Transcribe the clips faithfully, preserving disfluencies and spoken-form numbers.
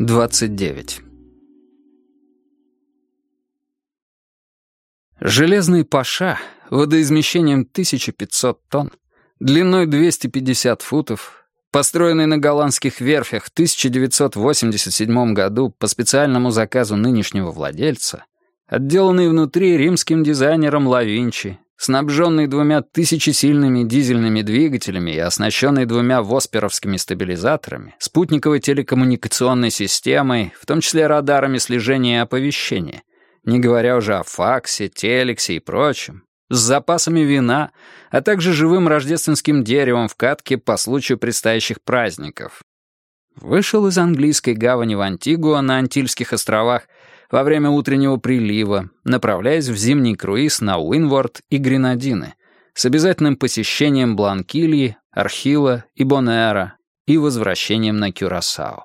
двадцать девять. Железный паша водоизмещением тысяча пятьсот тонн, длиной двести пятьдесят футов, построенный на голландских верфях в тысяча девятьсот восемьдесят седьмом году по специальному заказу нынешнего владельца, отделанный внутри римским дизайнером Ла Винчи, снабженный двумя тысячесильными дизельными двигателями и оснащенный двумя восперовскими стабилизаторами, спутниковой телекоммуникационной системой, в том числе радарами слежения и оповещения, не говоря уже о факсе, телексе и прочем, с запасами вина, а также живым рождественским деревом в катке по случаю предстоящих праздников. Вышел из английской гавани в Антигуа на Антильских островах во время утреннего прилива, направляясь в зимний круиз на Уинворд и Гренадины с обязательным посещением Бланкильи, Архила и Бонэра и возвращением на Кюрасао.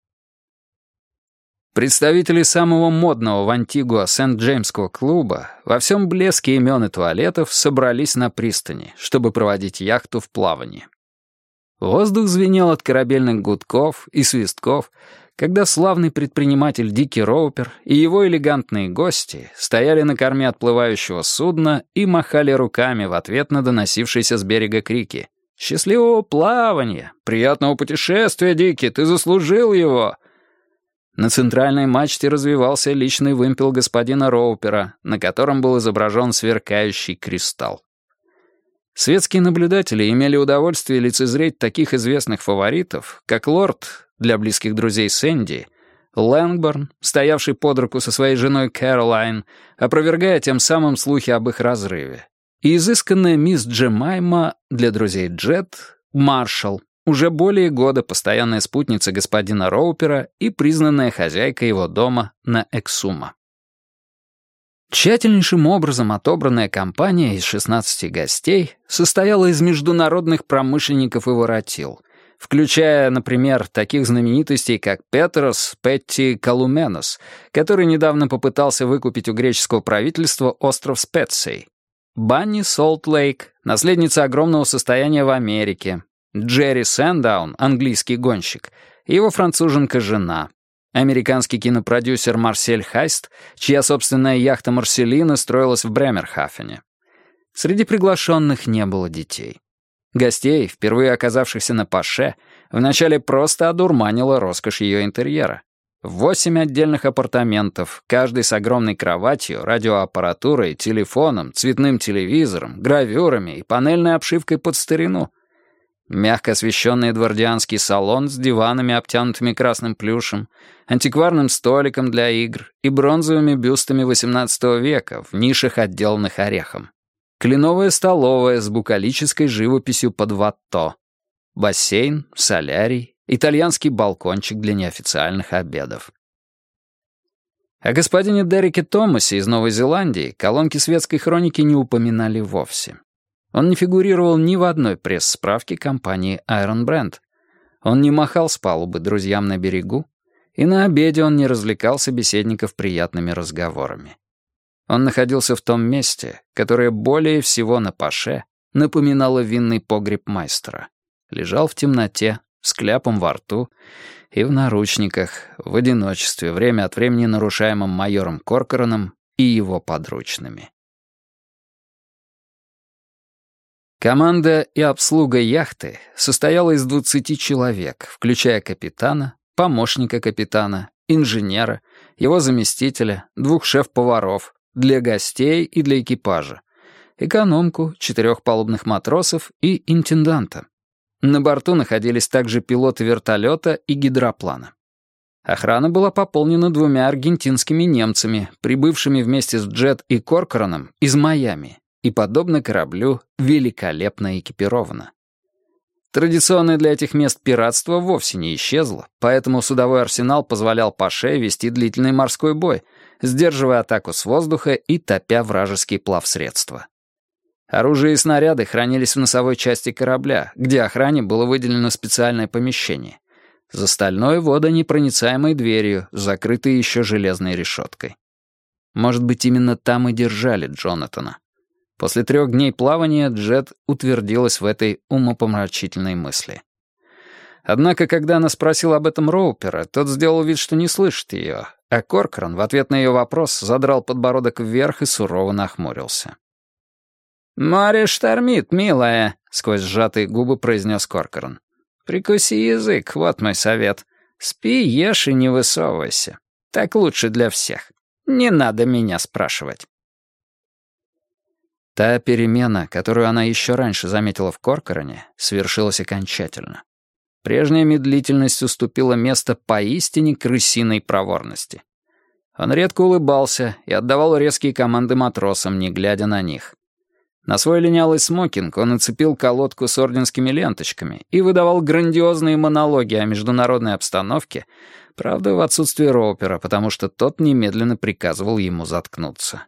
Представители самого модного в Антигуа Сент-Джеймского клуба во всем блеске имен и туалетов собрались на пристани, чтобы проводить яхту в плавании. Воздух звенел от корабельных гудков и свистков, когда славный предприниматель Дики Роупер и его элегантные гости стояли на корме отплывающего судна и махали руками в ответ на доносившиеся с берега крики: «Счастливого плавания! Приятного путешествия, Дики! Ты заслужил его!» На центральной мачте развивался личный вымпел господина Роупера, на котором был изображен сверкающий кристалл. Светские наблюдатели имели удовольствие лицезреть таких известных фаворитов, как лорд, для близких друзей Сэнди, Лэнгборн, стоявший под руку со своей женой Кэролайн, опровергая тем самым слухи об их разрыве, и изысканная мисс Джемайма, для друзей Джет, Маршалл, уже более года постоянная спутница господина Роупера и признанная хозяйка его дома на Эксума. Тщательнейшим образом отобранная компания из шестнадцати гостей состояла из международных промышленников и воротил, включая, например, таких знаменитостей, как Петрос Петти Калуменос, который недавно попытался выкупить у греческого правительства остров Специй, Банни Солт-Лейк, наследница огромного состояния в Америке, Джерри Сэндаун, английский гонщик, и его француженка-жена, американский кинопродюсер Марсель Хайст, чья собственная яхта «Марселина» строилась в Бремерхафене. Среди приглашенных не было детей. Гостей, впервые оказавшихся на паше, вначале просто одурманила роскошь ее интерьера. Восемь отдельных апартаментов, каждый с огромной кроватью, радиоаппаратурой, телефоном, цветным телевизором, гравюрами и панельной обшивкой под старину. Мягко освещенный эдвардианский салон с диванами, обтянутыми красным плюшем, антикварным столиком для игр и бронзовыми бюстами восемнадцатого века в нишах, отделанных орехом. Кленовая столовая с букалической живописью под Ватто. Бассейн, солярий, итальянский балкончик для неофициальных обедов. О господине Дереке Томасе из Новой Зеландии колонки светской хроники не упоминали вовсе. Он не фигурировал ни в одной пресс-справке компании Iron Brand. Он не махал с палубы друзьям на берегу, и на обеде он не развлекал собеседников приятными разговорами. Он находился в том месте, которое более всего на паше напоминало винный погреб майстера. Лежал в темноте, с кляпом во рту и в наручниках, в одиночестве, время от времени нарушаемым майором Коркораном и его подручными. Команда и обслуга яхты состояла из двадцати человек, включая капитана, помощника капитана, инженера, его заместителя, двух шеф-поваров, для гостей и для экипажа, экономку, четырех палубных матросов и интенданта. На борту находились также пилоты вертолета и гидроплана. Охрана была пополнена двумя аргентинскими немцами, прибывшими вместе с Джет и Коркораном из Майами, и, подобно кораблю, великолепно экипирована. Традиционное для этих мест пиратство вовсе не исчезло, поэтому судовой арсенал позволял паше вести длительный морской бой, сдерживая атаку с воздуха и топя вражеские плавсредства. Оружие и снаряды хранились в носовой части корабля, где охране было выделено специальное помещение. За стальной водонепроницаемой дверью, закрытой еще железной решеткой. Может быть, именно там и держали Джонатана. После трех дней плавания Джет утвердилась в этой умопомрачительной мысли. Однако, когда она спросила об этом Роупера, тот сделал вид, что не слышит ее, а Коркоран в ответ на ее вопрос задрал подбородок вверх и сурово нахмурился. «Море штормит, милая», — сквозь сжатые губы произнес Коркоран. «Прикуси язык, вот мой совет. Спи, ешь и не высовывайся. Так лучше для всех. Не надо меня спрашивать». Та перемена, которую она еще раньше заметила в Коркоране, свершилась окончательно. Прежняя медлительность уступила место поистине крысиной проворности. Он редко улыбался и отдавал резкие команды матросам, не глядя на них. На свой линялый смокинг он нацепил колодку с орденскими ленточками и выдавал грандиозные монологи о международной обстановке, правда, в отсутствие Роупера, потому что тот немедленно приказывал ему заткнуться.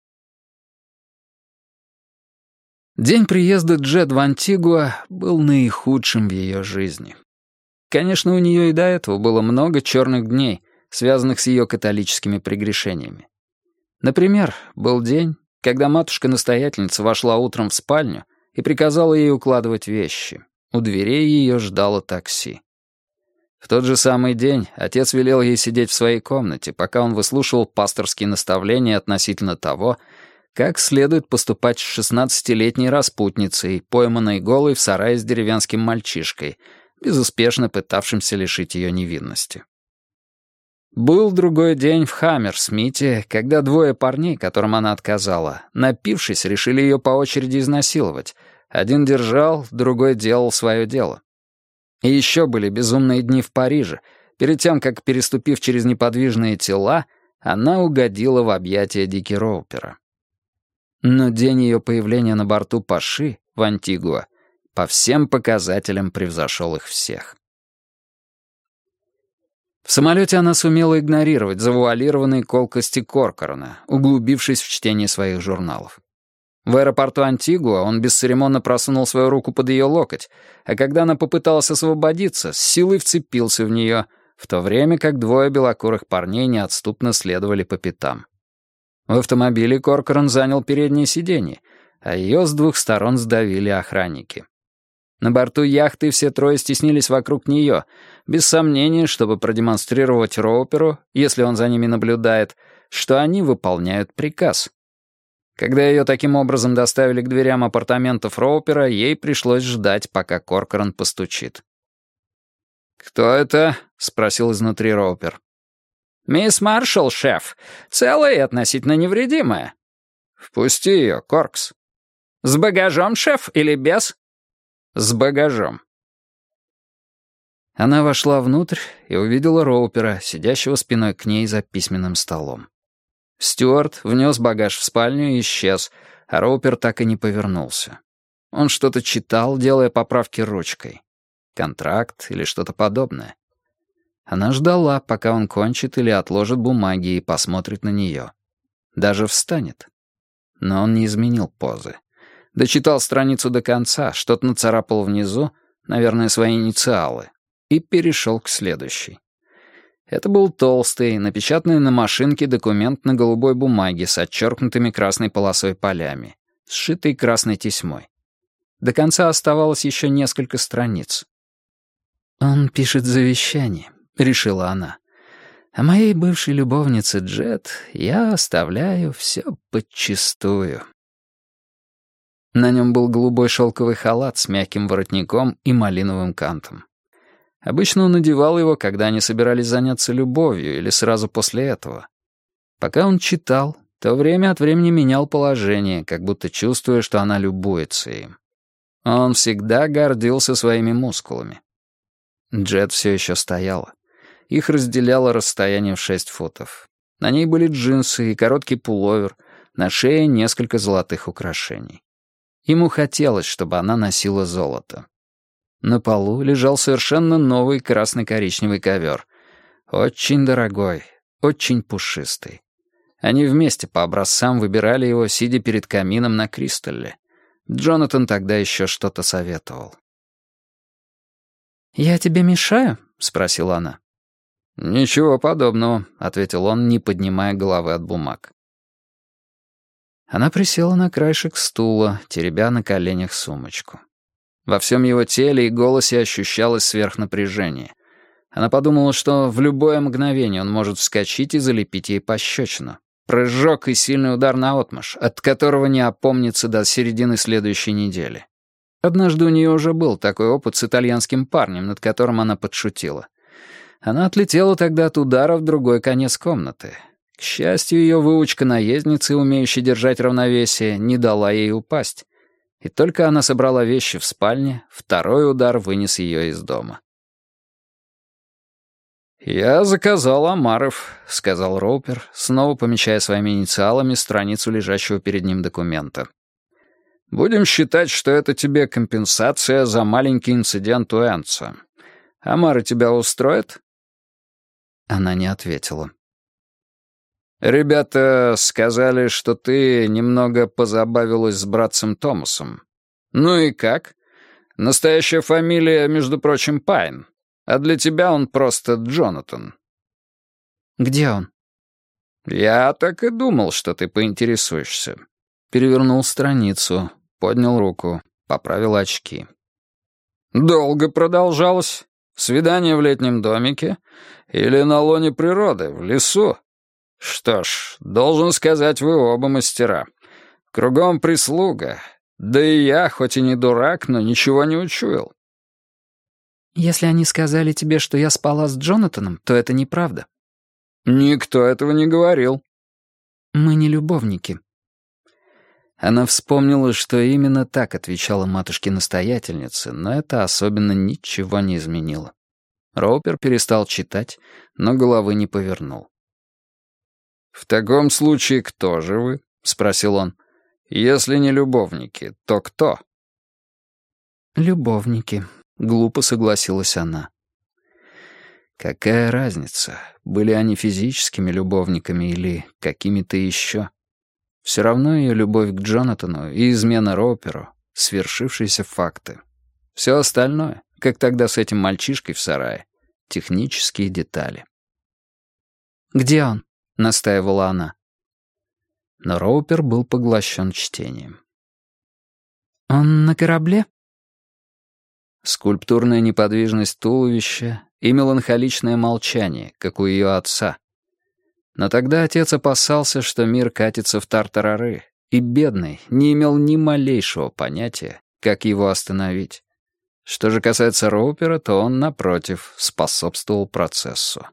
День приезда Джет в Антигуа был наихудшим в ее жизни. Конечно, у нее и до этого было много черных дней, связанных с ее католическими прегрешениями. Например, был день, когда матушка-настоятельница вошла утром в спальню и приказала ей укладывать вещи. У дверей ее ждало такси. В тот же самый день отец велел ей сидеть в своей комнате, пока он выслушивал пасторские наставления относительно того, как следует поступать с шестнадцатилетней распутницей, пойманной голой в сарае с деревенским мальчишкой, безуспешно пытавшимся лишить ее невинности. Был другой день в Хаммерсмите, когда двое парней, которым она отказала, напившись, решили ее по очереди изнасиловать. Один держал, другой делал свое дело. И еще были безумные дни в Париже, перед тем, как, переступив через неподвижные тела, она угодила в объятия Дики Роупера. Но день ее появления на борту Паши в Антигуа по всем показателям превзошел их всех. В самолете она сумела игнорировать завуалированные колкости Коркорана, углубившись в чтение своих журналов. В аэропорту Антигуа он бесцеремонно просунул свою руку под ее локоть, а когда она попыталась освободиться, с силой вцепился в нее, в то время как двое белокурых парней неотступно следовали по пятам. В автомобиле Коркоран занял переднее сиденье, а ее с двух сторон сдавили охранники. На борту яхты все трое стеснились вокруг нее, без сомнения, чтобы продемонстрировать Роуперу, если он за ними наблюдает, что они выполняют приказ. Когда ее таким образом доставили к дверям апартаментов Роупера, ей пришлось ждать, пока Коркоран постучит. «Кто это?» — спросил изнутри Роупер. «Мисс Маршалл, шеф, целая и относительно невредимая». «Впусти ее, Коркс». «С багажом, шеф, или без?» «С багажом». Она вошла внутрь и увидела Роупера, сидящего спиной к ней за письменным столом. Стюарт внес багаж в спальню и исчез, а Роупер так и не повернулся. Он что-то читал, делая поправки ручкой. Контракт или что-то подобное. Она ждала, пока он кончит или отложит бумаги и посмотрит на нее. Даже встанет. Но он не изменил позы. Дочитал страницу до конца, что-то нацарапал внизу, наверное, свои инициалы, и перешел к следующей. Это был толстый, напечатанный на машинке документ на голубой бумаге с отчеркнутыми красной полосой полями, сшитый красной тесьмой. До конца оставалось еще несколько страниц. «Он пишет завещание», — решила она. «А моей бывшей любовнице Джет я оставляю все подчистую». На нем был голубой шелковый халат с мягким воротником и малиновым кантом. Обычно он надевал его, когда они собирались заняться любовью или сразу после этого. Пока он читал, то время от времени менял положение, как будто чувствуя, что она любуется им. Он всегда гордился своими мускулами. Джет все еще стояла. Их разделяло расстояние в шесть футов. На ней были джинсы и короткий пуловер, на шее несколько золотых украшений. Ему хотелось, чтобы она носила золото. На полу лежал совершенно новый красно-коричневый ковер. Очень дорогой, очень пушистый. Они вместе по образцам выбирали его, сидя перед камином на Кристалле. Джонатан тогда еще что-то советовал. «Я тебе мешаю?» — спросила она. «Ничего подобного», — ответил он, не поднимая головы от бумаг. Она присела на краешек стула, теребя на коленях сумочку. Во всем его теле и голосе ощущалось сверхнапряжение. Она подумала, что в любое мгновение он может вскочить и залепить ей пощечину. Прыжок и сильный удар наотмашь, от которого не опомнится до середины следующей недели. Однажды у нее уже был такой опыт с итальянским парнем, над которым она подшутила. Она отлетела тогда от удара в другой конец комнаты. К счастью, ее выучка наездницы, умеющей держать равновесие, не дала ей упасть. И только она собрала вещи в спальне, второй удар вынес ее из дома. «Я заказал омаров», — сказал Роупер, снова помечая своими инициалами страницу лежащего перед ним документа. «Будем считать, что это тебе компенсация за маленький инцидент у Энца. Омары тебя устроят?» Она не ответила. «Ребята сказали, что ты немного позабавилась с братцем Томасом. Ну и как? Настоящая фамилия, между прочим, Пайн. А для тебя он просто Джонатан». «Где он?» «Я так и думал, что ты поинтересуешься». Перевернул страницу, поднял руку, поправил очки. «Долго продолжалось? Свидание в летнем домике? Или на лоне природы, в лесу? Что ж, должен сказать, вы оба мастера. Кругом прислуга. Да и я, хоть и не дурак, но ничего не учуял». «Если они сказали тебе, что я спала с Джонатаном, то это неправда». «Никто этого не говорил». «Мы не любовники». Она вспомнила, что именно так отвечала матушке-настоятельнице, но это особенно ничего не изменило. Роупер перестал читать, но головы не повернул. «В таком случае кто же вы?» — спросил он. «Если не любовники, то кто?» «Любовники», — глупо согласилась она. Какая разница, были они физическими любовниками или какими-то еще? Все равно ее любовь к Джонатану и измена Роуперу — свершившиеся факты. Все остальное, как тогда с этим мальчишкой в сарае, технические детали. «Где он?» — настаивала она. Но Роупер был поглощен чтением. «Он на корабле?» Скульптурная неподвижность туловища и меланхоличное молчание, как у ее отца. Но тогда отец опасался, что мир катится в тартарары, и бедный не имел ни малейшего понятия, как его остановить. Что же касается Роупера, то он, напротив, способствовал процессу.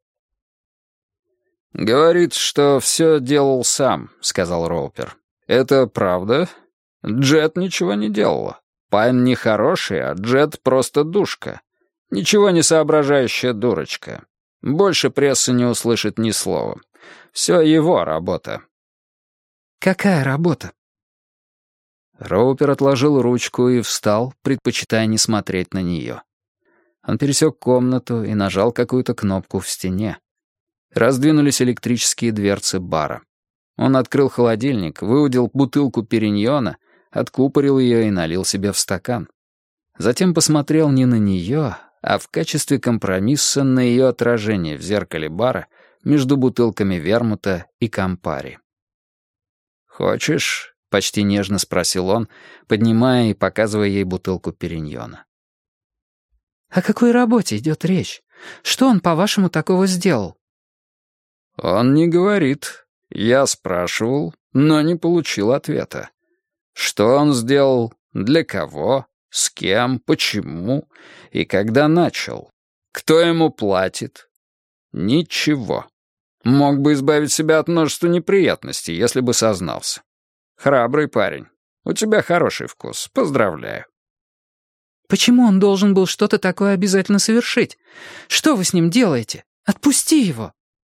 «Говорит, что все делал сам», — сказал Роупер. «Это правда? Джет ничего не делала. Пайн не хороший, а Джет просто душка. Ничего не соображающая дурочка. Больше пресса не услышит ни слова. Все его работа». «Какая работа?» Роупер отложил ручку и встал, предпочитая не смотреть на нее. Он пересек комнату и нажал какую-то кнопку в стене. Раздвинулись электрические дверцы бара. Он открыл холодильник, выудил бутылку периньона, откупорил ее и налил себе в стакан. Затем посмотрел не на нее, а в качестве компромисса на ее отражение в зеркале бара между бутылками вермута и кампари. «Хочешь?» — почти нежно спросил он, поднимая и показывая ей бутылку периньона. «О какой работе идет речь? Что он, по-вашему, такого сделал?» «Он не говорит. Я спрашивал, но не получил ответа. Что он сделал, для кого, с кем, почему и когда начал? Кто ему платит? Ничего. Мог бы избавить себя от множества неприятностей, если бы сознался. Храбрый парень. У тебя хороший вкус. Поздравляю». «Почему он должен был что-то такое обязательно совершить? Что вы с ним делаете? Отпусти его!»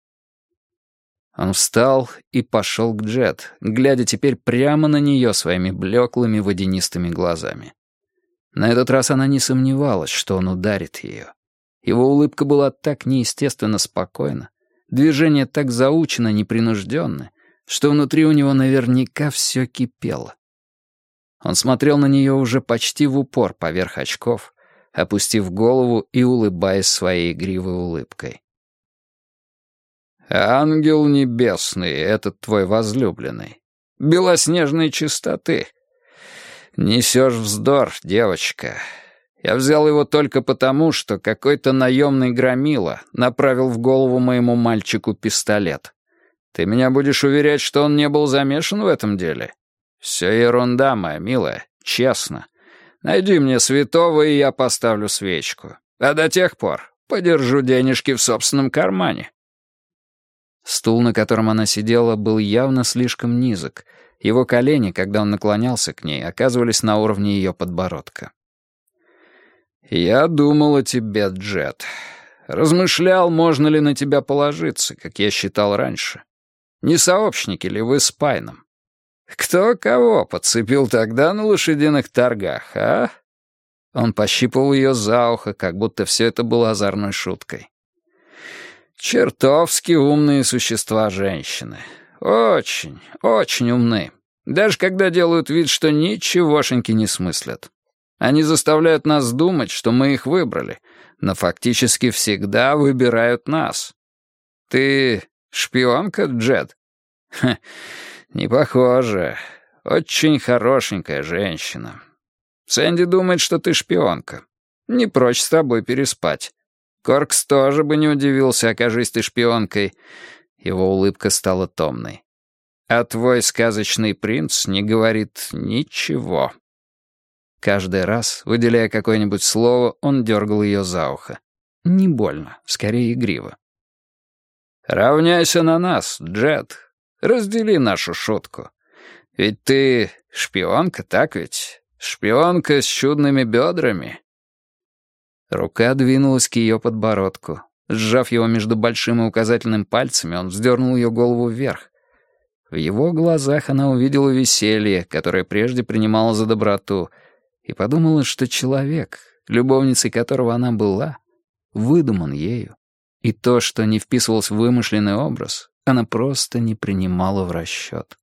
Он встал и пошел к Джет, глядя теперь прямо на нее своими блеклыми водянистыми глазами. На этот раз она не сомневалась, что он ударит ее. Его улыбка была так неестественно спокойна, движения так заучено непринужденны, что внутри у него наверняка все кипело. Он смотрел на нее уже почти в упор поверх очков, опустив голову и улыбаясь своей игривой улыбкой. «Ангел небесный, этот твой возлюбленный, белоснежной чистоты. «Несешь вздор, девочка. Я взял его только потому, что какой-то наемный громила направил в голову моему мальчику пистолет. Ты меня будешь уверять, что он не был замешан в этом деле? Все ерунда, моя милая, честно. Найди мне святого, и я поставлю свечку. А до тех пор подержу денежки в собственном кармане». Стул, на котором она сидела, был явно слишком низок. Его колени, когда он наклонялся к ней, оказывались на уровне ее подбородка. «Я думал о тебе, Джет. Размышлял, можно ли на тебя положиться, как я считал раньше. Не сообщники ли вы с Пайном? Кто кого подцепил тогда на лошадиных торгах, а?» Он пощипывал ее за ухо, как будто все это было озорной шуткой. «Чертовски умные существа женщины. Очень, очень умны. Даже когда делают вид, что ничегошеньки не смыслят. Они заставляют нас думать, что мы их выбрали, но фактически всегда выбирают нас. Ты шпионка, Джет?» «Ха, не похоже. Очень хорошенькая женщина. Сэнди думает, что ты шпионка. Не прочь с тобой переспать. Коркс тоже бы не удивился, окажись ты шпионкой». Его улыбка стала томной. «А твой сказочный принц не говорит ничего». Каждый раз, выделяя какое-нибудь слово, он дергал ее за ухо. Не больно, скорее игриво. «Равняйся на нас, Джет. Раздели нашу шутку. Ведь ты шпионка, так ведь? Шпионка с чудными бедрами». Рука двинулась к ее подбородку. Сжав его между большим и указательным пальцами, он вздернул ее голову вверх. В его глазах она увидела веселье, которое прежде принимала за доброту, и подумала, что человек, любовницей которого она была, выдуман ею, и то, что не вписывалось в вымышленный образ, она просто не принимала в расчет.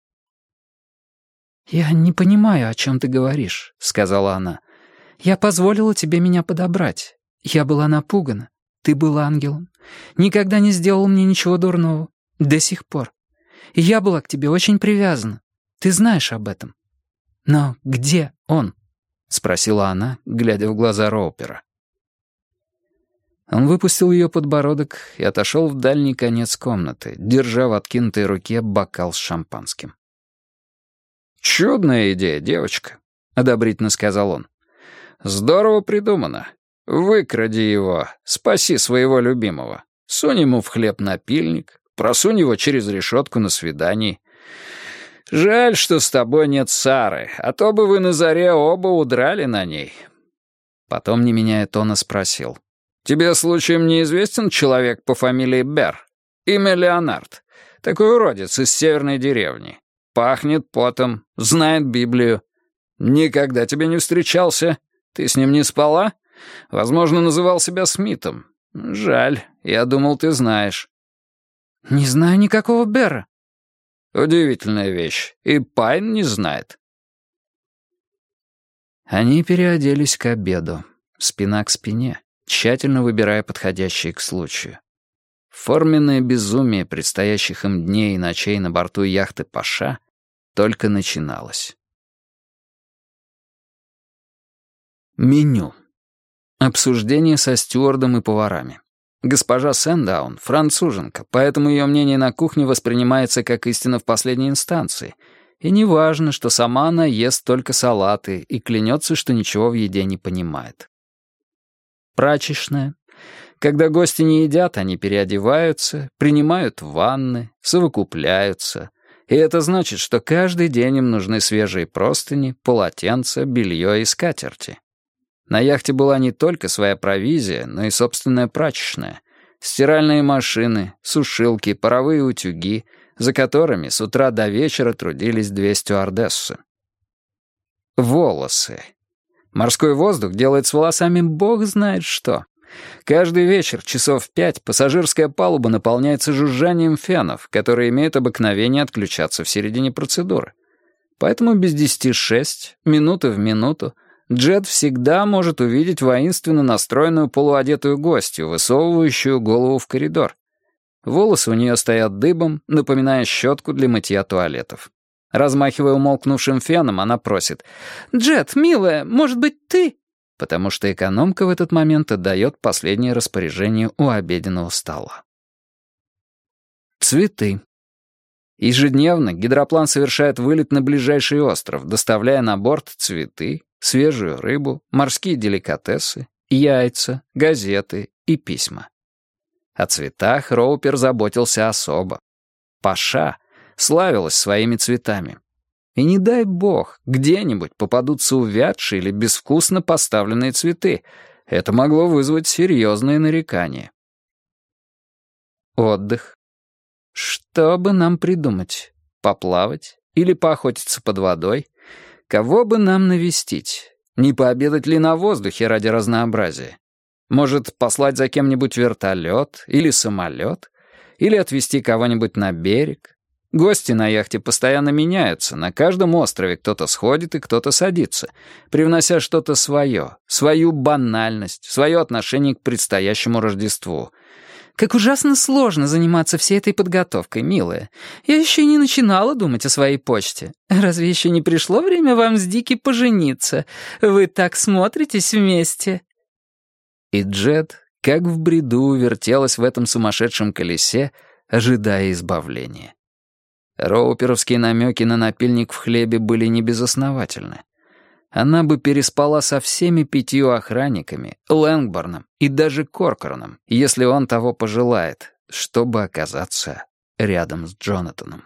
«Я не понимаю, о чем ты говоришь», — сказала она. «Я позволила тебе меня подобрать. Я была напугана. Ты был ангелом. Никогда не сделал мне ничего дурного. До сих пор. И я была к тебе очень привязана. Ты знаешь об этом. Но где он?» — спросила она, глядя в глаза Роупера. Он выпустил ее подбородок и отошел в дальний конец комнаты, держа в откинутой руке бокал с шампанским. «Чудная идея, девочка», — одобрительно сказал он. «Здорово придумано. Выкради его, спаси своего любимого. Сунь ему в хлеб напильник, просунь его через решетку на свидании. Жаль, что с тобой нет Сары, а то бы вы на заре оба удрали на ней». Потом, не меняя тона, спросил. «Тебе случаем неизвестен человек по фамилии Берр? Имя Леонард. Такой уродец из северной деревни. Пахнет потом, знает Библию. Никогда тебе не встречался? Ты с ним не спала? Возможно, называл себя Смитом. Жаль, я думал, ты знаешь». «Не знаю никакого Берра». «Удивительная вещь. И Пайн не знает». Они переоделись к обеду, спина к спине, тщательно выбирая подходящие к случаю. Форменное безумие предстоящих им дней и ночей на борту яхты «Паша» только начиналось. Меню. Обсуждение со стюардом и поварами. Госпожа Сэндаун — француженка, поэтому ее мнение на кухне воспринимается как истина в последней инстанции. И неважно, что сама она ест только салаты и клянется, что ничего в еде не понимает. Прачечная. Когда гости не едят, они переодеваются, принимают ванны, совокупляются. И это значит, что каждый день им нужны свежие простыни, полотенца, белье и скатерти. На яхте была не только своя провизия, но и собственная прачечная. Стиральные машины, сушилки, паровые утюги, за которыми с утра до вечера трудились две стюардессы. Волосы. Морской воздух делает с волосами бог знает что. Каждый вечер часов в пять пассажирская палуба наполняется жужжанием фенов, которые имеют обыкновение отключаться в середине процедуры. Поэтому без десяти шесть, минуты в минуту, Джет всегда может увидеть воинственно настроенную полуодетую гостью, высовывающую голову в коридор. Волосы у нее стоят дыбом, напоминая щетку для мытья туалетов. Размахивая умолкнувшим феном, она просит: «Джет, милая, может быть, ты?» Потому что экономка в этот момент отдает последнее распоряжение у обеденного стола. Цветы. Ежедневно гидроплан совершает вылет на ближайший остров, доставляя на борт цветы, свежую рыбу, морские деликатесы, яйца, газеты и письма. О цветах Роупер заботился особо. Паша славилась своими цветами. И не дай бог, где-нибудь попадутся увядшие или безвкусно поставленные цветы. Это могло вызвать серьезные нарекания. Отдых. Что бы нам придумать? Поплавать? Или поохотиться под водой? Кого бы нам навестить? Не пообедать ли на воздухе ради разнообразия? Может, послать за кем-нибудь вертолет или самолет? Или отвезти кого-нибудь на берег? Гости на яхте постоянно меняются. На каждом острове кто-то сходит и кто-то садится, привнося что-то свое, свою банальность, свое отношение к предстоящему Рождеству. «Как ужасно сложно заниматься всей этой подготовкой, милая. Я еще и не начинала думать о своей почте. Разве еще не пришло время вам с Дики пожениться? Вы так смотритесь вместе». И Джет, как в бреду, вертелась в этом сумасшедшем колесе, ожидая избавления. Роуперовские намеки на напильник в хлебе были небезосновательны. Она бы переспала со всеми пятью охранниками, Лэнгборном и даже Коркораном, если он того пожелает, чтобы оказаться рядом с Джонатаном.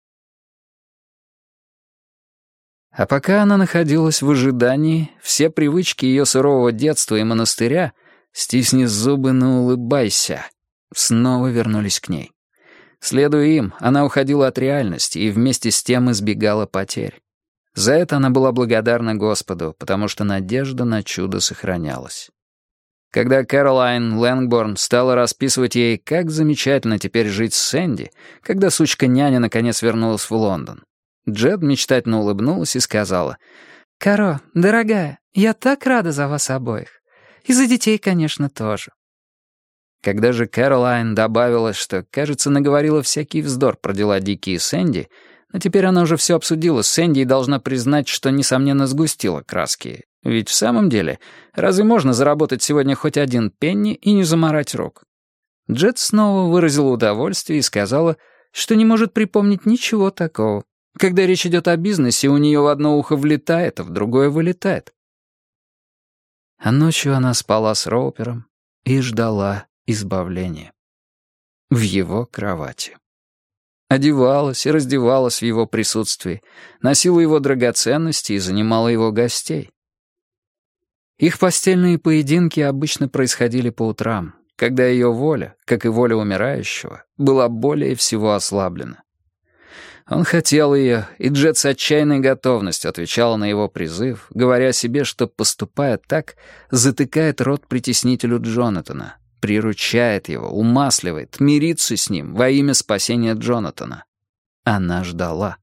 А пока она находилась в ожидании, все привычки ее сурового детства и монастыря, стисни зубы, но улыбайся, снова вернулись к ней. Следуя им, она уходила от реальности и вместе с тем избегала потерь. За это она была благодарна Господу, потому что надежда на чудо сохранялась. Когда Кэролайн Лэнгборн стала расписывать ей, как замечательно теперь жить с Сэнди, когда сучка-няня наконец вернулась в Лондон, Джет мечтательно улыбнулась и сказала: «Каро, дорогая, я так рада за вас обоих. И за детей, конечно, тоже». Когда же Кэролайн добавила, что, кажется, наговорила всякий вздор про дела Дики и Сэнди, но теперь она уже все обсудила с Сэнди и должна признать, что, несомненно, сгустила краски. Ведь в самом деле, разве можно заработать сегодня хоть один пенни и не замарать рук? Джет снова выразила удовольствие и сказала, что не может припомнить ничего такого. Когда речь идет о бизнесе, у нее в одно ухо влетает, а в другое вылетает. А ночью она спала с Роупером и ждала избавления. В его кровати. Одевалась и раздевалась в его присутствии, носила его драгоценности и занимала его гостей. Их постельные поединки обычно происходили по утрам, когда ее воля, как и воля умирающего, была более всего ослаблена. Он хотел ее, и Джет с отчаянной готовностью отвечала на его призыв, говоря себе, что, поступая так, затыкает рот притеснителю Джонатана, приручает его, умасливает, мирится с ним во имя спасения Джонатана. Она ждала.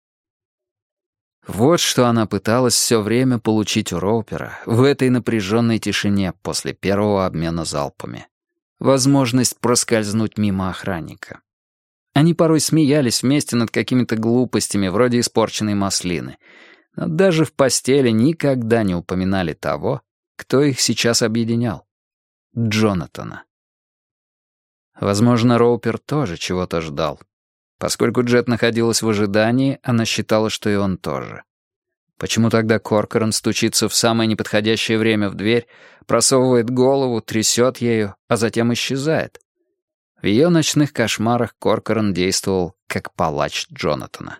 Вот что она пыталась все время получить у Роупера в этой напряженной тишине после первого обмена залпами. Возможность проскользнуть мимо охранника. Они порой смеялись вместе над какими-то глупостями, вроде испорченной маслины, но даже в постели никогда не упоминали того, кто их сейчас объединял. Джонатана. Возможно, Роупер тоже чего-то ждал. Поскольку Джет находилась в ожидании, она считала, что и он тоже. Почему тогда Коркоран стучится в самое неподходящее время в дверь, просовывает голову, трясет ею, а затем исчезает? В ее ночных кошмарах Коркоран действовал как палач Джонатана.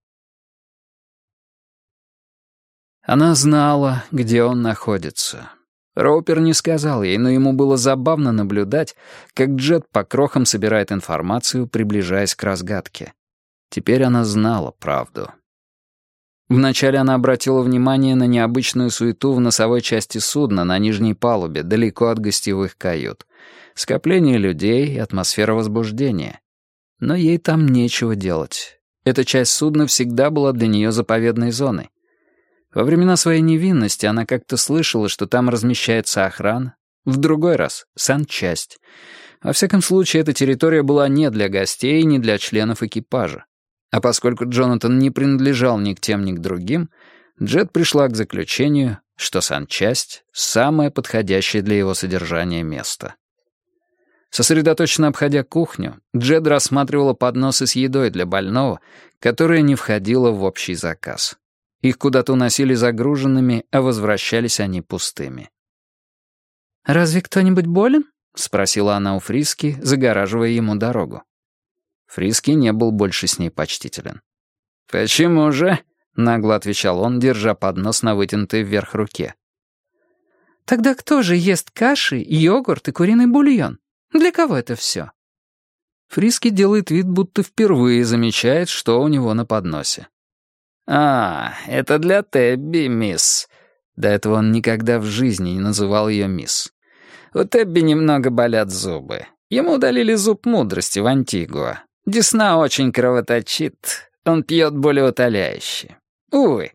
Она знала, где он находится. Роупер не сказал ей, но ему было забавно наблюдать, как Джет по крохам собирает информацию, приближаясь к разгадке. Теперь она знала правду. Вначале она обратила внимание на необычную суету в носовой части судна на нижней палубе, далеко от гостевых кают. Скопление людей и атмосфера возбуждения. Но ей там нечего делать. Эта часть судна всегда была для нее заповедной зоной. Во времена своей невинности она как-то слышала, что там размещается охрана, в другой раз — санчасть. Во всяком случае, эта территория была не для гостей, не для членов экипажа. А поскольку Джонатан не принадлежал ни к тем, ни к другим, Джет пришла к заключению, что санчасть — самое подходящее для его содержания место. Сосредоточенно обходя кухню, Джет рассматривала подносы с едой для больного, которая не входила в общий заказ. Их куда-то уносили загруженными, а возвращались они пустыми. «Разве кто-нибудь болен?» — спросила она у Фриски, загораживая ему дорогу. Фриски не был больше с ней почтителен. «Почему же?» — нагло отвечал он, держа поднос на вытянутой вверх руке. «Тогда кто же ест каши, йогурт и куриный бульон? Для кого это все?» Фриски делает вид, будто впервые замечает, что у него на подносе. «А, это для Тебби, мисс». До этого он никогда в жизни не называл ее мисс. «У Тебби немного болят зубы. Ему удалили зуб мудрости в Антигуа. Десна очень кровоточит. Он пьет болеутоляющее. Увы».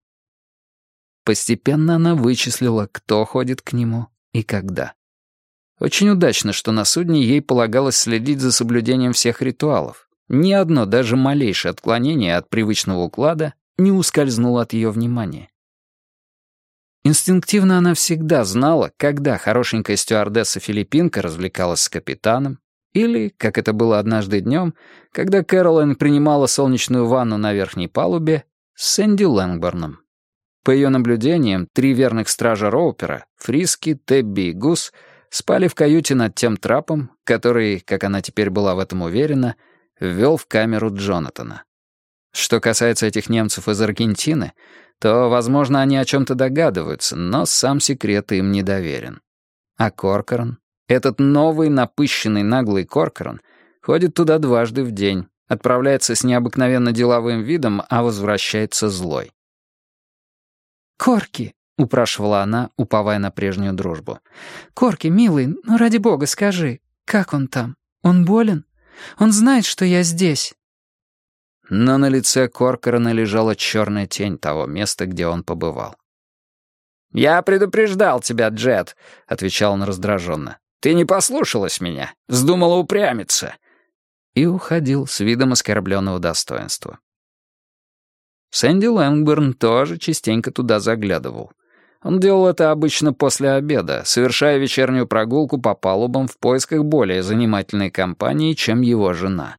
Постепенно она вычислила, кто ходит к нему и когда. Очень удачно, что на судне ей полагалось следить за соблюдением всех ритуалов. Ни одно, даже малейшее отклонение от привычного уклада не ускользнуло от ее внимания. Инстинктивно она всегда знала, когда хорошенькая стюардесса-филиппинка развлекалась с капитаном, или, как это было однажды днем, когда Кэролайн принимала солнечную ванну на верхней палубе с Сэнди Лэнгборном. По ее наблюдениям, три верных стража Роупера, Фриски, Тебби и Гус, спали в каюте над тем трапом, который, как она теперь была в этом уверена, ввел в камеру Джонатана. Что касается этих немцев из Аргентины, то, возможно, они о чем-то догадываются, но сам секрет им не доверен. А Коркоран, этот новый напыщенный наглый Коркоран, ходит туда дважды в день, отправляется с необыкновенно деловым видом, а возвращается злой. «Корки», — упрашивала она, уповая на прежнюю дружбу. «Корки, милый, ну ради бога скажи, как он там? Он болен? Он знает, что я здесь?» Но на лице Коркорана лежала черная тень того места, где он побывал. «Я предупреждал тебя, Джет», — отвечал он раздраженно. «Ты не послушалась меня, вздумала упрямиться». И уходил с видом оскорбленного достоинства. Сэнди Лэнгборн тоже частенько туда заглядывал. Он делал это обычно после обеда, совершая вечернюю прогулку по палубам в поисках более занимательной компании, чем его жена.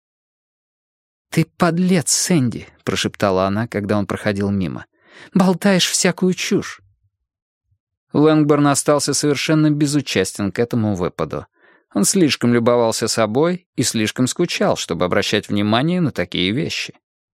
«Ты подлец, Сэнди», — прошептала она, когда он проходил мимо. «Болтаешь всякую чушь». Лэнгборн остался совершенно безучастен к этому выпаду. Он слишком любовался собой и слишком скучал, чтобы обращать внимание на такие вещи.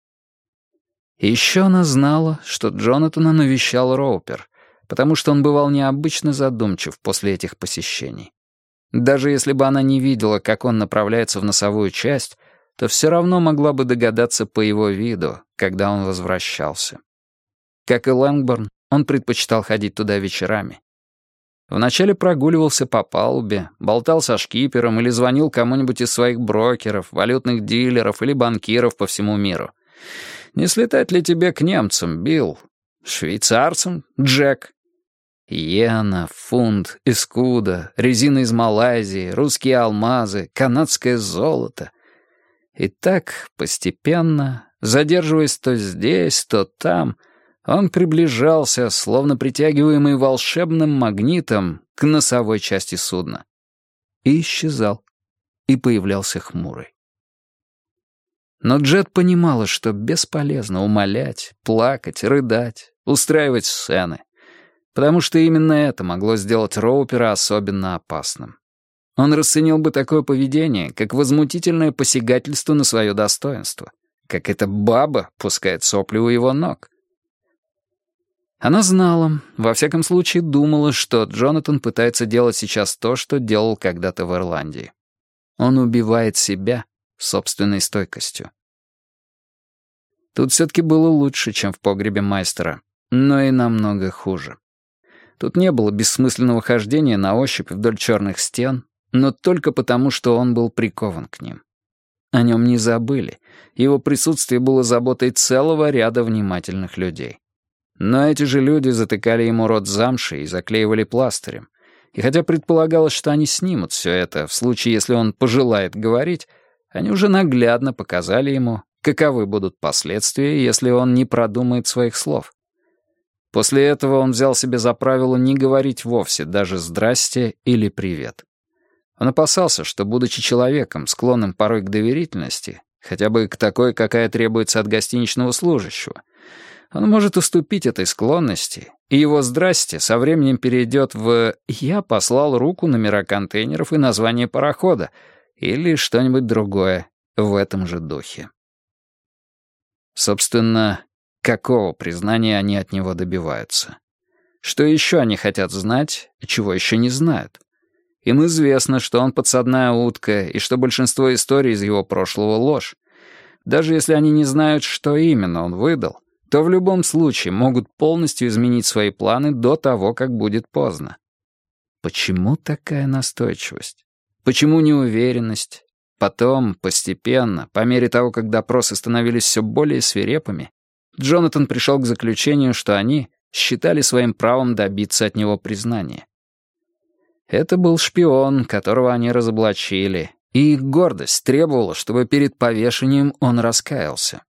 И еще она знала, что Джонатана навещал Роупер, потому что он бывал необычно задумчив после этих посещений. Даже если бы она не видела, как он направляется в носовую часть, то все равно могла бы догадаться по его виду, когда он возвращался. Как и Лэнгборн, он предпочитал ходить туда вечерами. Вначале прогуливался по палубе, болтал со шкипером или звонил кому-нибудь из своих брокеров, валютных дилеров или банкиров по всему миру. «Не слетать ли тебе к немцам, Билл? Швейцарцам, Джек?» Иена, фунт, эскуда, резина из Малайзии, русские алмазы, канадское золото. И так, постепенно, задерживаясь то здесь, то там, он приближался, словно притягиваемый волшебным магнитом, к носовой части судна. И исчезал, и появлялся хмурый. Но Джет понимала, что бесполезно умолять, плакать, рыдать, устраивать сцены, потому что именно это могло сделать Роупера особенно опасным. Он расценил бы такое поведение как возмутительное посягательство на свое достоинство, как эта баба пускает сопли у его ног. Она знала, во всяком случае думала, что Джонатан пытается делать сейчас то, что делал когда-то в Ирландии. Он убивает себя собственной стойкостью. Тут все-таки было лучше, чем в погребе Майстера, но и намного хуже. Тут не было бессмысленного хождения на ощупь вдоль черных стен, но только потому, что он был прикован к ним. О нем не забыли, его присутствие было заботой целого ряда внимательных людей. Но эти же люди затыкали ему рот замшей и заклеивали пластырем, и хотя предполагалось, что они снимут все это в случае, если он пожелает говорить, они уже наглядно показали ему, каковы будут последствия, если он не продумает своих слов. После этого он взял себе за правило не говорить вовсе даже «здрасте» или «привет». Он опасался, что, будучи человеком, склонным порой к доверительности, хотя бы к такой, какая требуется от гостиничного служащего, он может уступить этой склонности, и его «здрасте» со временем перейдет в «я послал руку номера контейнеров и название парохода» или что-нибудь другое в этом же духе. Собственно, какого признания они от него добиваются? Что еще они хотят знать, чего еще не знают? Им известно, что он подсадная утка, и что большинство историй из его прошлого — ложь. Даже если они не знают, что именно он выдал, то в любом случае могут полностью изменить свои планы до того, как будет поздно. Почему такая настойчивость? Почему неуверенность? Потом, постепенно, по мере того, как допросы становились все более свирепыми, Джонатан пришел к заключению, что они считали своим правом добиться от него признания. Это был шпион, которого они разоблачили, и их гордость требовала, чтобы перед повешением он раскаялся.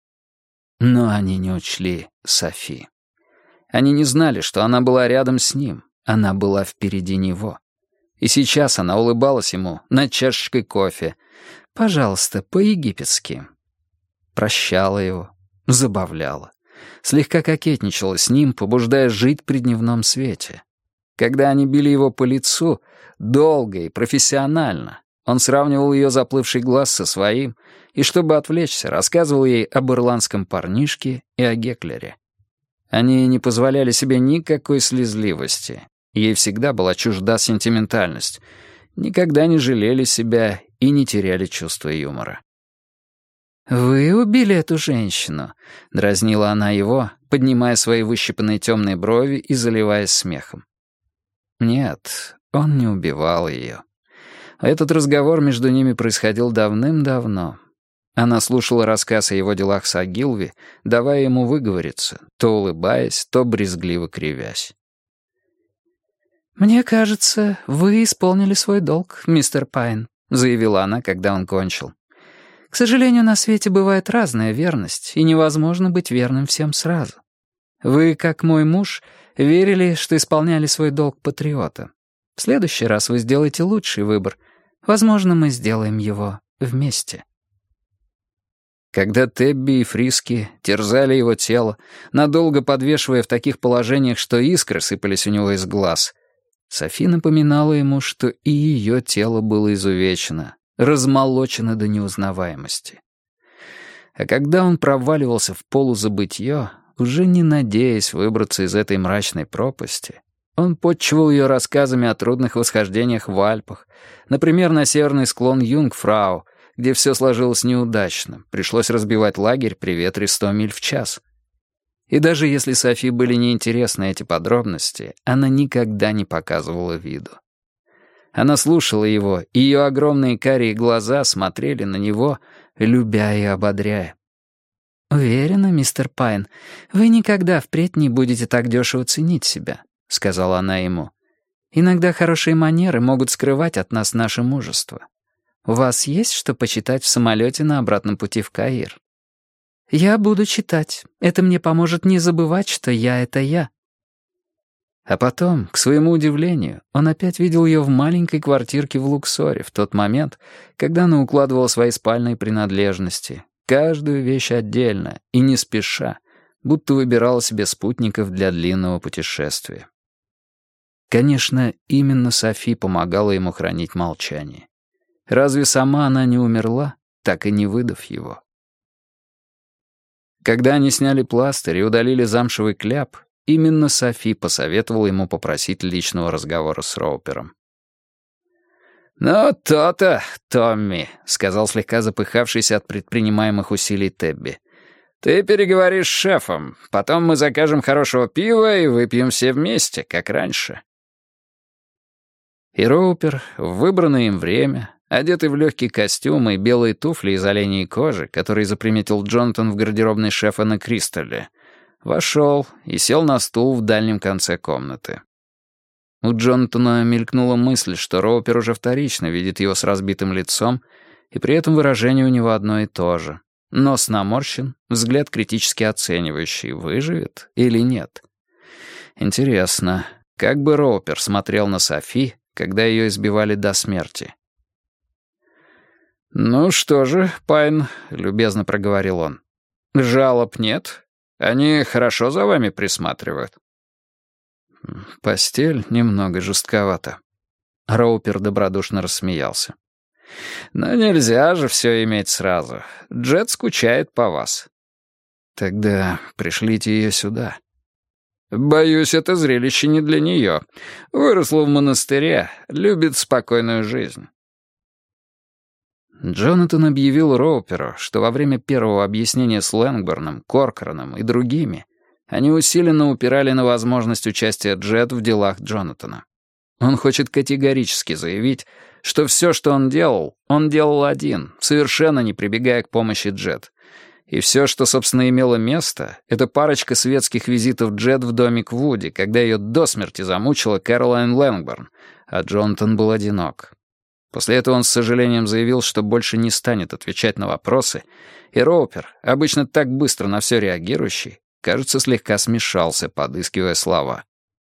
Но они не учли Софи. Они не знали, что она была рядом с ним, она была впереди него. И сейчас она улыбалась ему над чашечкой кофе. «Пожалуйста, по-египетски». Прощала его, забавляла. Слегка кокетничала с ним, побуждая жить при дневном свете. Когда они били его по лицу, долго и профессионально, он сравнивал ее заплывший глаз со своим и, чтобы отвлечься, рассказывал ей об ирландском парнишке и о Геклере. Они не позволяли себе никакой слезливости. Ей всегда была чужда сентиментальность. Никогда не жалели себя и не теряли чувства юмора. «Вы убили эту женщину», — дразнила она его, поднимая свои выщипанные темные брови и заливаясь смехом. Нет, он не убивал ее. Этот разговор между ними происходил давным-давно. Она слушала рассказ о его делах с Огилви, давая ему выговориться, то улыбаясь, то брезгливо кривясь. «Мне кажется, вы исполнили свой долг, мистер Пайн», — заявила она, когда он кончил. «К сожалению, на свете бывает разная верность, и невозможно быть верным всем сразу. Вы, как мой муж, верили, что исполняли свой долг патриота. В следующий раз вы сделаете лучший выбор. Возможно, мы сделаем его вместе». Когда Тебби и Фриски терзали его тело, надолго подвешивая в таких положениях, что искры сыпались у него из глаз, Софи напоминала ему, что и ее тело было изувечено, размолочено до неузнаваемости. А когда он проваливался в полузабытье, уже не надеясь выбраться из этой мрачной пропасти, он подчивал ее рассказами о трудных восхождениях в Альпах, например, на северный склон Юнгфрау, где все сложилось неудачно, пришлось разбивать лагерь при ветре сто миль в час. И даже если Софи были неинтересны эти подробности, она никогда не показывала виду. Она слушала его, и ее огромные карие глаза смотрели на него, любя и ободряя. «Уверена, мистер Пайн, вы никогда впредь не будете так дешево ценить себя», — сказала она ему. «Иногда хорошие манеры могут скрывать от нас наше мужество. У вас есть что почитать в самолете на обратном пути в Каир?» «Я буду читать. Это мне поможет не забывать, что я — это я». А потом, к своему удивлению, он опять видел ее в маленькой квартирке в Луксоре в тот момент, когда она укладывала свои спальные принадлежности, каждую вещь отдельно и не спеша, будто выбирала себе спутников для длинного путешествия. Конечно, именно Софи помогала ему хранить молчание. Разве сама она не умерла, так и не выдав его? Когда они сняли пластырь и удалили замшевый кляп, именно Софи посоветовала ему попросить личного разговора с Роупером. «Ну, то-то, Томми», — сказал слегка запыхавшийся от предпринимаемых усилий Тебби. «Ты переговоришь с шефом, потом мы закажем хорошего пива и выпьем все вместе, как раньше». И Роупер, в выбранное им время, одетый в легкий костюм и белые туфли из оленей кожи, которые заприметил Джонатан в гардеробной шефа на Кристалле, вошел и сел на стул в дальнем конце комнаты. У Джонатана мелькнула мысль, что Роупер уже вторично видит его с разбитым лицом, и при этом выражение у него одно и то же. Нос наморщен, взгляд критически оценивающий, выживет или нет. Интересно, как бы Роупер смотрел на Софи, когда ее избивали до смерти? «Ну что же, Пайн», — любезно проговорил он, — «жалоб нет? Они хорошо за вами присматривают?» «Постель немного жестковата». Роупер добродушно рассмеялся. «Но нельзя же все иметь сразу. Джет скучает по вас». «Тогда пришлите ее сюда». «Боюсь, это зрелище не для нее. Выросла в монастыре, любит спокойную жизнь». Джонатан объявил Роуперу, что во время первого объяснения с Лэнгборном, Коркораном и другими они усиленно упирали на возможность участия Джет в делах Джонатана. Он хочет категорически заявить, что все, что он делал, он делал один, совершенно не прибегая к помощи Джет. И все, что, собственно, имело место, это парочка светских визитов Джет в домик Вуди, когда ее до смерти замучила Кэролайн Лэнгборн, а Джонатан был одинок. После этого он с сожалением заявил, что больше не станет отвечать на вопросы, и Роупер, обычно так быстро на все реагирующий, кажется, слегка смешался, подыскивая слова.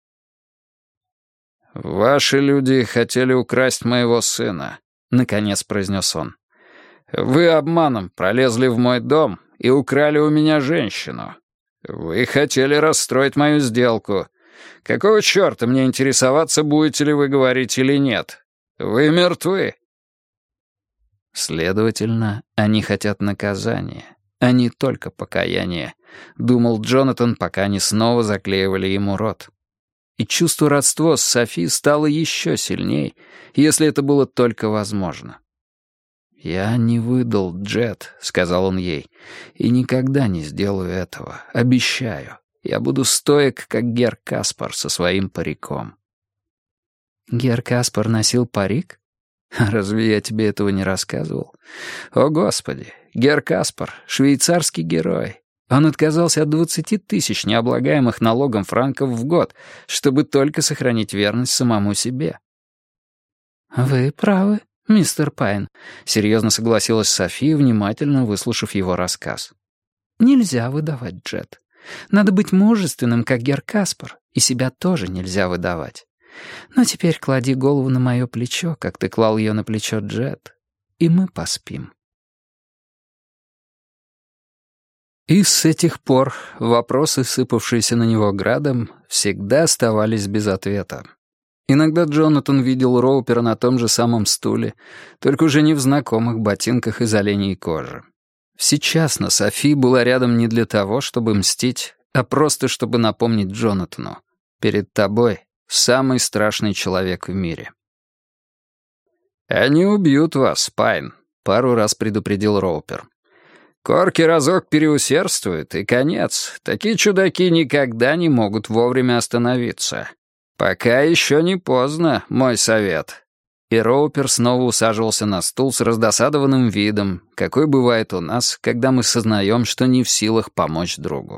«Ваши люди хотели украсть моего сына», — наконец произнес он. «Вы обманом пролезли в мой дом и украли у меня женщину. Вы хотели расстроить мою сделку. Какого черта мне интересоваться, будете ли вы говорить или нет? Вы мертвы». Следовательно, они хотят наказания, а не только покаяния, думал Джонатан, пока они снова заклеивали ему рот. И чувство родства с Софи стало еще сильней, если это было только возможно. «Я не выдал Джет», — сказал он ей, — «и никогда не сделаю этого, обещаю. Я буду стоек, как Гер Каспар со своим париком». «Гер Каспар носил парик? Разве я тебе этого не рассказывал? О, Господи, Гер Каспар — швейцарский герой. Он отказался от двадцати тысяч необлагаемых налогом франков в год, чтобы только сохранить верность самому себе». «Вы правы, мистер Пайн», — серьезно согласилась София, внимательно выслушав его рассказ. «Нельзя выдавать Джет. Надо быть мужественным, как Гер Каспар, и себя тоже нельзя выдавать. Но теперь клади голову на мое плечо, как ты клал ее на плечо Джет, и мы поспим». И с этих пор вопросы, сыпавшиеся на него градом, всегда оставались без ответа. Иногда Джонатан видел Роупера на том же самом стуле, только уже не в знакомых ботинках из оленей кожи. Сейчас на Софи была рядом не для того, чтобы мстить, а просто чтобы напомнить Джонатану: перед тобой самый страшный человек в мире. «Они убьют вас, Пайн», — пару раз предупредил Роупер. «Корки разок переусердствует, и конец. Такие чудаки никогда не могут вовремя остановиться. Пока еще не поздно, мой совет». И Роупер снова усаживался на стул с раздосадованным видом, какой бывает у нас, когда мы сознаем, что не в силах помочь другу.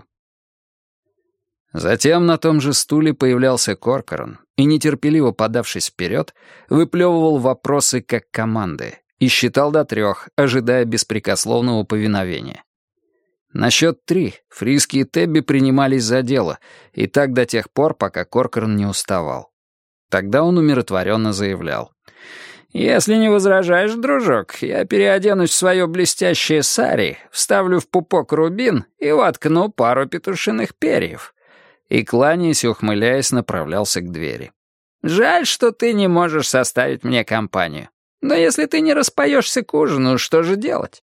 Затем на том же стуле появлялся Коркоран и, нетерпеливо подавшись вперед, выплевывал вопросы как команды и считал до трех, ожидая беспрекословного повиновения. На счет три Фриски и Тебби принимались за дело, и так до тех пор, пока Коркоран не уставал. Тогда он умиротворенно заявлял: «Если не возражаешь, дружок, я переоденусь в свое блестящее сари, вставлю в пупок рубин и воткну пару петушиных перьев». И, кланяясь и ухмыляясь, направлялся к двери. «Жаль, что ты не можешь составить мне компанию. Но если ты не распоешься к ужину, что же делать?»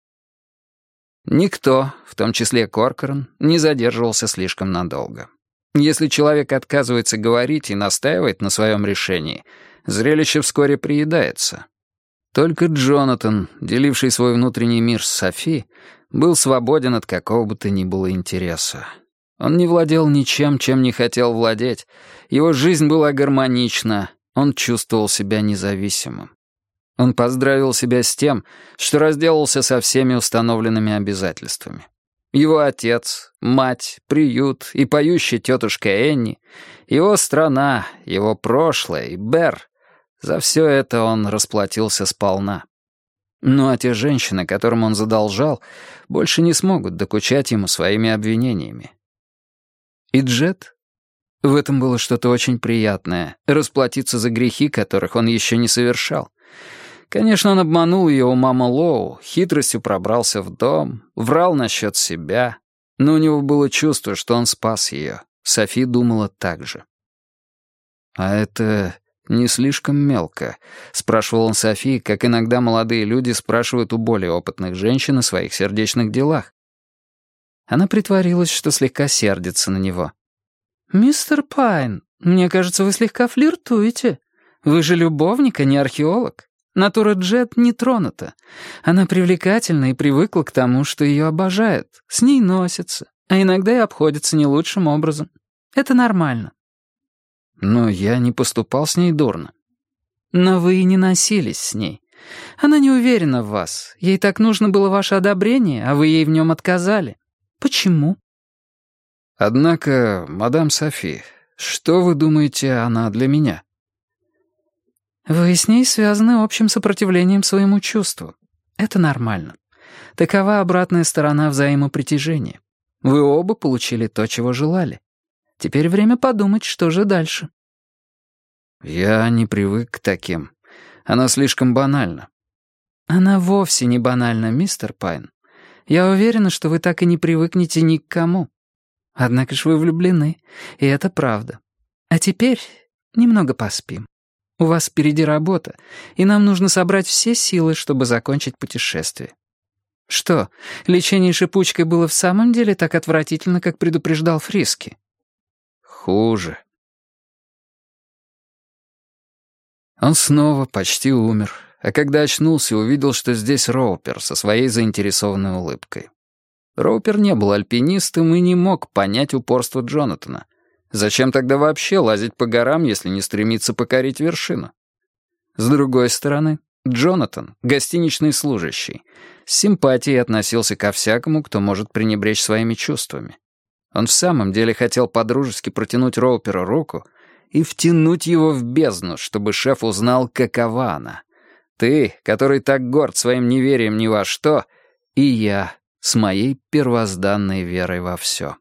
Никто, в том числе Коркоран, не задерживался слишком надолго. Если человек отказывается говорить и настаивает на своем решении, зрелище вскоре приедается. Только Джонатан, деливший свой внутренний мир с Софи, был свободен от какого бы то ни было интереса. Он не владел ничем, чем не хотел владеть. Его жизнь была гармонична, он чувствовал себя независимым. Он поздравил себя с тем, что разделался со всеми установленными обязательствами. Его отец, мать, приют и поющая тетушка Энни, его страна, его прошлое и Бер — за все это он расплатился сполна. Ну а те женщины, которым он задолжал, больше не смогут докучать ему своими обвинениями. И Джет? В этом было что-то очень приятное — расплатиться за грехи, которых он еще не совершал. Конечно, он обманул ее у мамы Лоу, хитростью пробрался в дом, врал насчет себя, но у него было чувство, что он спас ее. Софи думала так же. «А это не слишком мелко?» — спрашивал он Софи, как иногда молодые люди спрашивают у более опытных женщин о своих сердечных делах. Она притворилась, что слегка сердится на него. «Мистер Пайн, мне кажется, вы слегка флиртуете. Вы же любовник, а не археолог. Натура Джет не тронута. Она привлекательна и привыкла к тому, что ее обожают, с ней носятся, а иногда и обходятся не лучшим образом. Это нормально». «Но я не поступал с ней дурно». «Но вы и не носились с ней. Она не уверена в вас. Ей так нужно было ваше одобрение, а вы ей в нем отказали. Почему?» «Однако, мадам Софи, что вы думаете, она для меня?» «Вы с ней связаны общим сопротивлением своему чувству. Это нормально. Такова обратная сторона взаимопритяжения. Вы оба получили то, чего желали. Теперь время подумать, что же дальше». «Я не привык к таким. Она слишком банальна». «Она вовсе не банальна, мистер Пайн. Я уверена, что вы так и не привыкнете ни к кому. Однако ж вы влюблены, и это правда. А теперь немного поспим. У вас впереди работа, и нам нужно собрать все силы, чтобы закончить путешествие. Что, лечение шипучкой было в самом деле так отвратительно, как предупреждал Фриски?» «Хуже». Он снова почти умер, а когда очнулся, увидел, что здесь Роупер со своей заинтересованной улыбкой. Роупер не был альпинистом и не мог понять упорство Джонатана. Зачем тогда вообще лазить по горам, если не стремиться покорить вершину? С другой стороны, Джонатан, гостиничный служащий, с симпатией относился ко всякому, кто может пренебречь своими чувствами. Он в самом деле хотел подружески протянуть Роуперу руку и втянуть его в бездну, чтобы шеф узнал, какова она. Ты, который так горд своим неверием ни во что, и я с моей первозданной верой во все.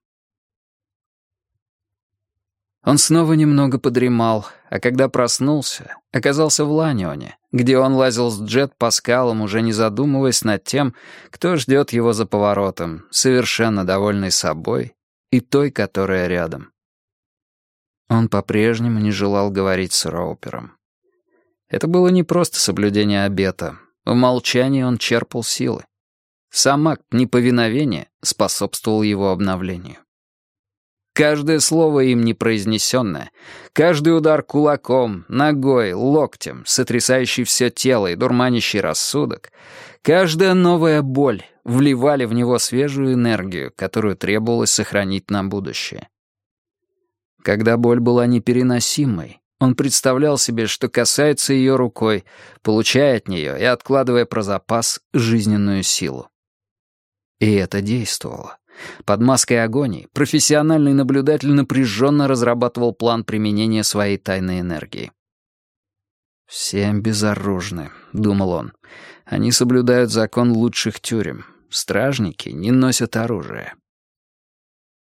Он снова немного подремал, а когда проснулся, оказался в Ланионе, где он лазил с Джет по скалам, уже не задумываясь над тем, кто ждет его за поворотом, совершенно довольный собой и той, которая рядом. Он по-прежнему не желал говорить с Роупером. Это было не просто соблюдение обета. В молчании он черпал силы. Сам акт неповиновения способствовал его обновлению. Каждое слово им непроизнесенное, каждый удар кулаком, ногой, локтем, сотрясающий все тело и дурманящий рассудок, каждая новая боль вливали в него свежую энергию, которую требовалось сохранить на будущее. Когда боль была непереносимой, он представлял себе, что касается ее рукой, получая от нее и откладывая про запас жизненную силу. И это действовало. Под маской агонии профессиональный наблюдатель напряженно разрабатывал план применения своей тайной энергии. «Все безоружны», — думал он. «Они соблюдают закон лучших тюрем. Стражники не носят оружие».